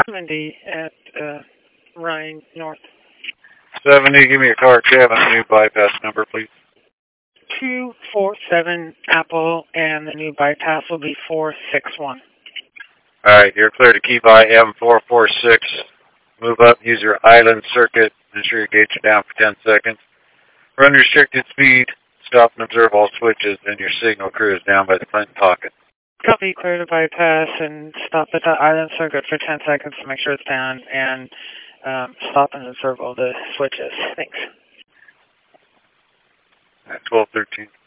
70 at Ryan North. 70, give me your car cab and new bypass number, please. 247 Apple, and the new bypass will be 461. Alright, you're clear to key by M446. Move up, use your island circuit, ensure your gates are down for 10 seconds. Run restricted speed, stop and observe all switches, and your signal crew is down by the Clinton pocket. Copy, clear to bypass and stop at the island circuit for 10 seconds to make sure it's down, and stop and observe all the switches. Thanks. 1213.